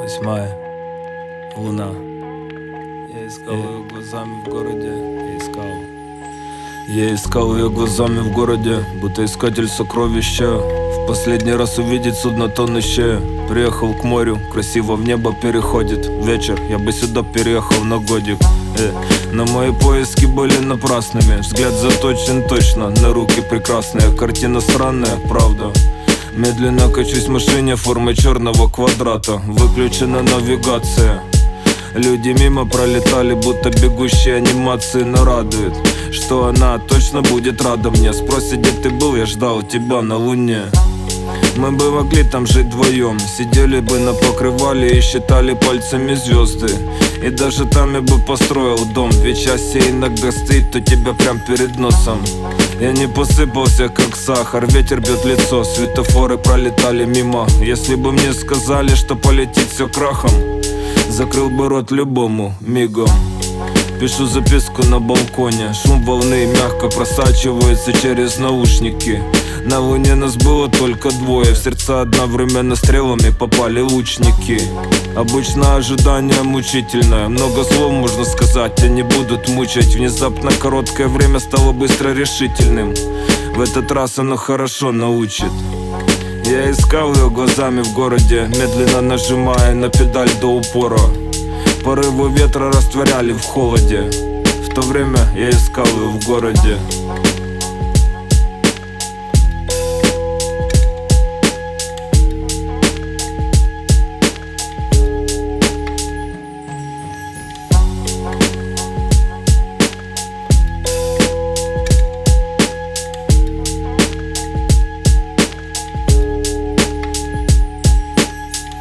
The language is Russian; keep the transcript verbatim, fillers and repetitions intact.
Восьмая луна. Я искал ее глазами в городе. Я искал. Я искал ее глазами в городе, будто искатель сокровища. В последний раз увидеть судно тонущее. Приехал к морю, красиво в небо переходит вечер. Я бы сюда переехал на годик. э, Но мои поиски были напрасными. Взгляд заточен точно на руки прекрасные. Картина странная, правда. Медленно качусь в машине формы черного квадрата. Выключена навигация. Люди мимо пролетали, будто бегущие анимации. Но радует, что она точно будет рада мне. Спросит, где ты был, я ждал тебя на луне. Мы бы могли там жить вдвоем. Сидели бы на покрывале и считали пальцами звезды. И даже там я бы построил дом. Ведь счастье иногда стоит у тебя прям перед носом. Я не посыпался, как сахар. Ветер бьет лицо, светофоры пролетали мимо. Если бы мне сказали, что полетит все крахом, закрыл бы рот любому мигом. Пишу записку на балконе. Шум волны мягко просачивается через наушники. На луне нас было только двое. В сердца одновременно стрелами попали лучники. Обычно ожидание мучительное. Много слов можно сказать, они будут мучать. Внезапно короткое время стало быстро решительным. В этот раз оно хорошо научит. Я искал ее глазами в городе, медленно нажимая на педаль до упора. Порывы ветра растворяли в холоде. В то время я искал ее в городе.